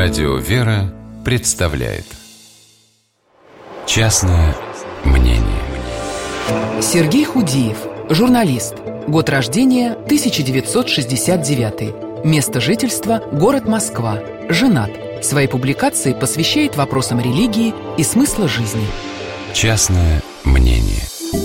Радио «Вера» представляет «Частное мнение». Сергей Худиев, журналист. Год рождения 1969. Место жительства – город Москва. Женат. Свои публикации посвящает вопросам религии и смысла жизни. Частное мнение.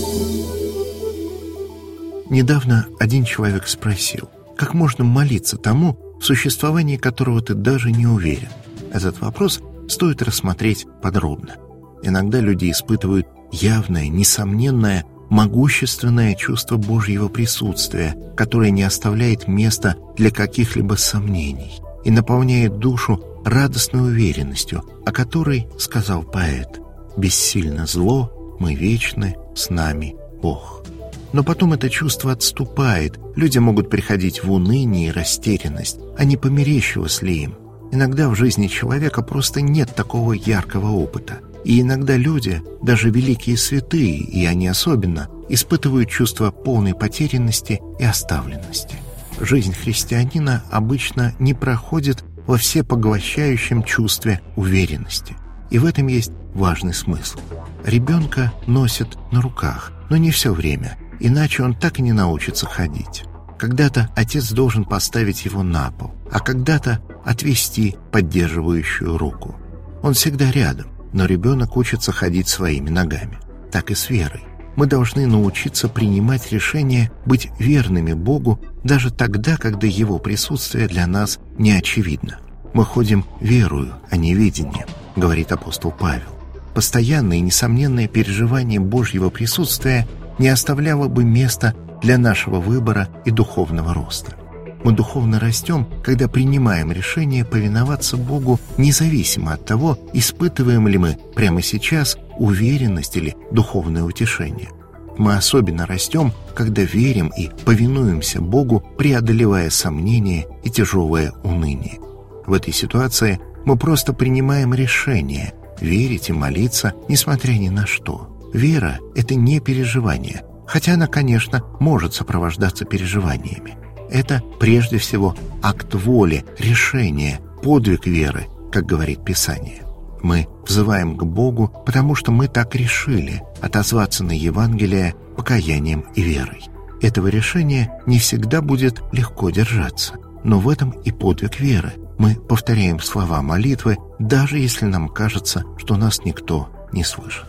Недавно один человек спросил, как можно молиться тому, в существовании которого ты даже не уверен. Этот вопрос стоит рассмотреть подробно. Иногда люди испытывают явное, несомненное, могущественное чувство Божьего присутствия, которое не оставляет места для каких-либо сомнений и наполняет душу радостной уверенностью, о которой сказал поэт: «Бессильно зло, мы вечны, с нами Бог». Но потом это чувство отступает, люди могут приходить в уныние и растерянность, а не померещилось ли им. Иногда в жизни человека просто нет такого яркого опыта. И иногда люди, даже великие святые, и они особенно, испытывают чувство полной потерянности и оставленности. Жизнь христианина обычно не проходит во всепоглощающем чувстве уверенности. И в этом есть важный смысл. Ребенка носят на руках, но не все время, иначе он так и не научится ходить. Когда-то отец должен поставить его на пол, а когда-то отвести поддерживающую руку. Он всегда рядом, но ребенок учится ходить своими ногами. Так и с верой. Мы должны научиться принимать решения быть верными Богу даже тогда, когда Его присутствие для нас не очевидно. Мы ходим верою, а не видением, говорит апостол Павел. Постоянное и несомненное переживание Божьего присутствия не оставляло бы места для нашего выбора и духовного роста. Мы духовно растем, когда принимаем решение повиноваться Богу независимо от того, испытываем ли мы прямо сейчас уверенность или духовное утешение. Мы особенно растем, когда верим и повинуемся Богу, преодолевая сомнения и тяжелое уныние. В этой ситуации мы просто принимаем решение верить и молиться, несмотря ни на что. Вера — это не переживание, хотя она, конечно, может сопровождаться переживаниями. Это прежде всего акт воли, решение, подвиг веры, как говорит Писание. Мы взываем к Богу, потому что мы так решили отозваться на Евангелие покаянием и верой. Этого решения не всегда будет легко держаться, но в этом и подвиг веры. Мы повторяем слова молитвы, даже если нам кажется, что нас никто не слышит.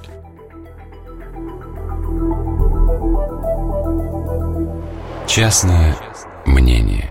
Частное мнение.